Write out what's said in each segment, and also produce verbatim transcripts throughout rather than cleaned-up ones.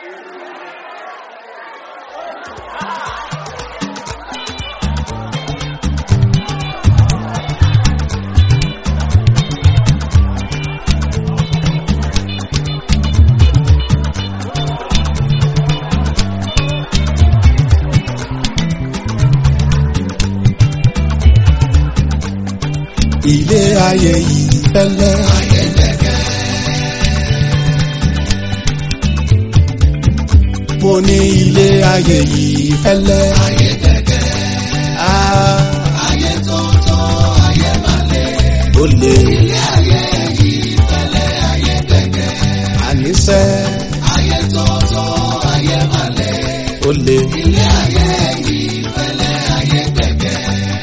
Ilé ayé yìí fẹ́lẹ́. Ayé dẹ̀gẹ́. Mo ní ilé ayé yìí fẹ́lẹ́. Ayé dẹ̀gẹ́. Ah, Ayé tó tó ayé máa lé. ó lé Ilé ayé yìí fẹ́lẹ́ ayé dẹ̀gẹ́. àníṣe, Ayé tó tó ayé máa lé. ó lé Ilé ayé yìí fẹ́lẹ́ ayé dẹ̀gẹ́.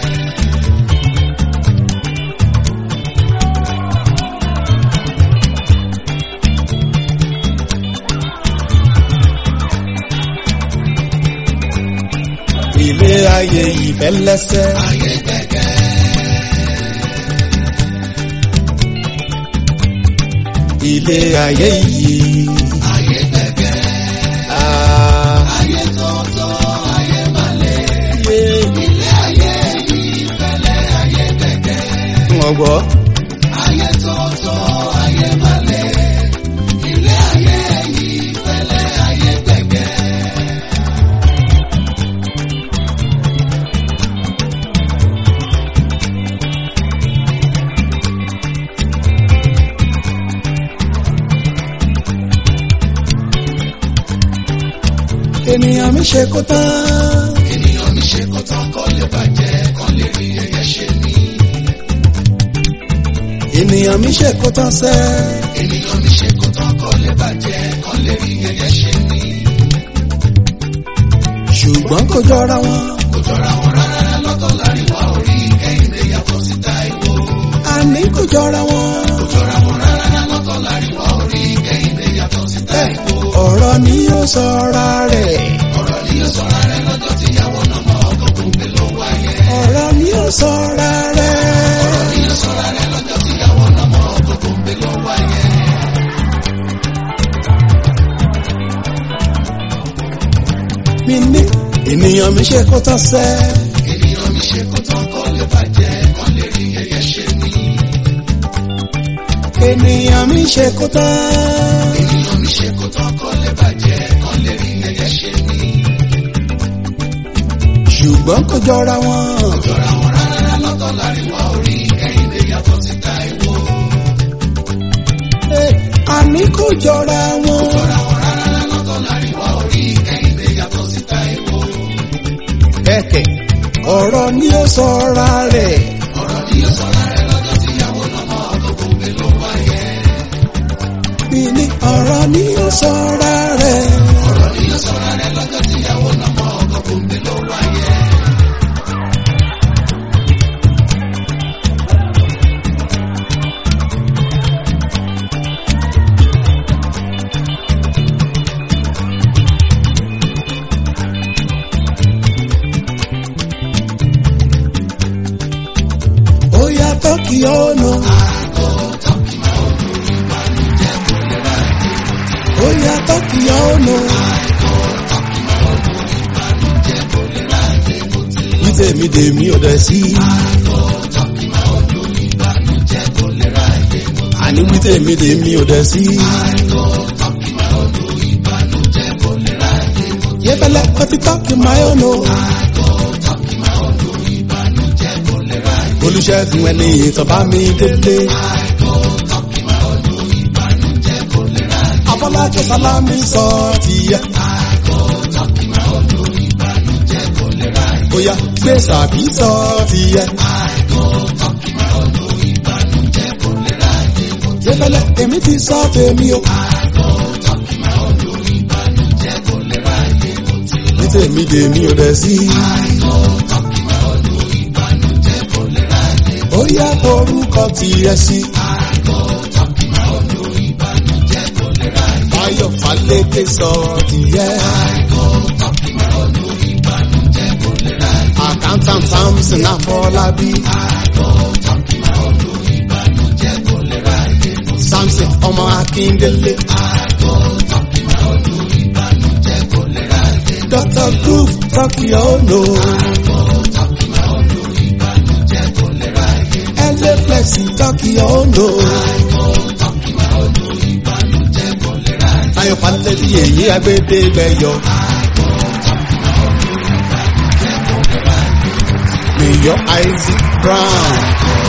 ilé ayé yìí fẹ́lẹ́sẹ́. Ayé dẹ̀gẹ́. Ilé ayé yìí. Ayé dẹ̀gẹ́. Ah, Ayé tó tó ayé máa lé. yeah. Ilé ayé yìí fẹ́lẹ́ ayé dẹ̀gẹ́. Wọ́n gbọ́. Ayé tó tó ayé máa lé. Ilé ayé yìí fẹ́lẹ́ ayé dẹ̀gẹ́. Ènìyàn mi ṣe kó tán. Ènìyàn mi ṣe kó tán kó lè bàjẹ́ kó lè rí ẹyẹ ṣe ní. Ènìyàn mi ṣe kó tán sẹ́. Ènìyàn mi ṣe kó tán kó lè bàjẹ́ kó lè rí ẹyẹ ṣe ní. Ṣùgbọ́n kò jọra wọn. Kò jọra wọn rárá lọ́tọ̀ láríwá orí Kẹ́hìndé yàtọ̀ sí Táíwò. Àní kò jọra wọn. Kò jọra wọn rárá lọ́tọ̀ láríwá orí Kẹ́hìndé yàtọ̀ sí Táíwò. Ọ̀rọ̀ ni yóò sọra rẹ̀. Ọ̀rọ̀ ni yóò sọ̀rọ̀ rẹ̀ lọ́jọ́ tí ìyàwó náà mọ ọgọ́gùn gbé ló wáyé. Ọ̀rọ̀ ni yóò sọra rẹ̀. Ọ̀rọ̀ ni yóò sọ̀rọ̀ rẹ̀ lọ́jọ́ tí ìyàwó náà mọ ọgọ́gùn gbé ló wáyé. Mi ní ènìyàn mi ṣe kó tán sẹ́. Ènìyàn mi ṣe kó tán kó lè bàjẹ́ kó lè rí ẹyẹ ṣe ní. Ènìyàn mi ṣe kó tán. Ènìyàn mi ṣe kó tán kó lè bàjẹ́ kó lè rí ẹyẹ ṣe ní. Ṣùgbọ́n kò jọra wọn. Kò jọra wọn rárá lọ́tọ̀ láríwá orí Kẹ́hìndé yàtọ̀ sí Táíwò. Eh, Àní kò jọra wọn. Kò jọra wọn rárá lọ́tọ̀ láríwá orí Kẹ́hìndé yàtọ̀ sí Táíwò. Kẹ̀kẹ́ ọ̀rọ̀ ni yóò sọra rẹ̀. Ọ̀rọ̀ ni yóò sọ̀rọ̀ rẹ̀ lọ́jọ́ tí ìyàwó náà mọ ọgọ́gùn gbé ló wáyé. Mi ní ọ̀rọ̀ ni yóò sọra rẹ̀. Ọ̀rọ̀ ni yóò sọ̀rọ̀ rẹ̀ lọ́jọ́ tí ìyàwó náà mọ ọgọ́gùn gbé ló wáyé. Ó yàtọ̀ kí ọ̀nà. Ó yàtọ̀ kí ọ̀nà. Ní tèmi dèmi ò dẹ̀ sí. Àní wí tèmi dèmi ò dẹ̀ sí. Yẹ́fẹ́lẹ́ ó ti tọ́kì máa ń lò. Olùṣègùn ẹni ìtàn bá mi délé. Abọ́lájọ́ Sálámì sọ tiẹ̀. Bóyá gbé sàbí sọ tiẹ̀. Yẹ́fẹ́lẹ́ èmi ti sọ tèmi o. Ní tèmi dèmi ò dẹ̀ sí. Ó yá orúkọ tiẹ̀ sí. Báyọ̀ Fálékè sọ tiẹ̀. Accountant Samson Afọlábí. Samson ọmọ Akíndélé. talk your no. Ẹlẹ́ flexi talk your no. Ayọ̀ falẹ̀ tí èyí agbédé gbẹ̀yọ̀. Mayor Isaac Brown.